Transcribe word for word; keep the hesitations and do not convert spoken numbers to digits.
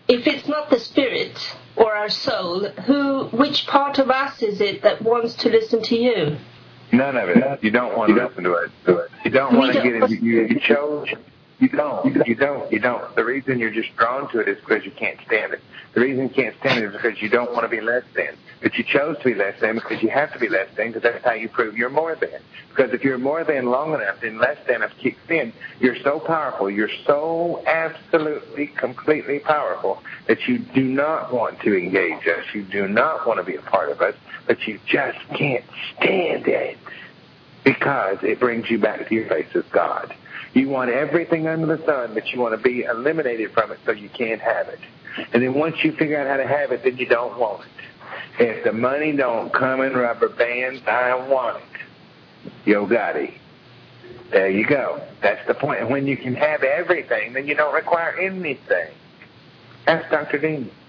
if it's not the spirit or our soul, who, which part of us is it that wants to listen to you? None of it. You don't want to listen to it. You don't want to get it. You, you chose. You don't. You don't. You don't. The reason you're just drawn to it is because you can't stand it. The reason you can't stand it is because you don't want to be less than. But you chose to be less than because you have to be less than, because that's how you prove you're more than. Because if you're more than long enough, then less than have kicked in. You're so powerful. You're so absolutely, completely powerful that you do not want to engage us. You do not want to be a part of us, but you just can't stand it because it brings you back to your face as God. You want everything under the sun, but you want to be eliminated from it so you can't have it. And then once you figure out how to have it, then you don't want it. If the money don't come in rubber bands, I want it. Yo gotti. There you go. That's the point. And when you can have everything, then you don't require anything. Ask Doctor Dean.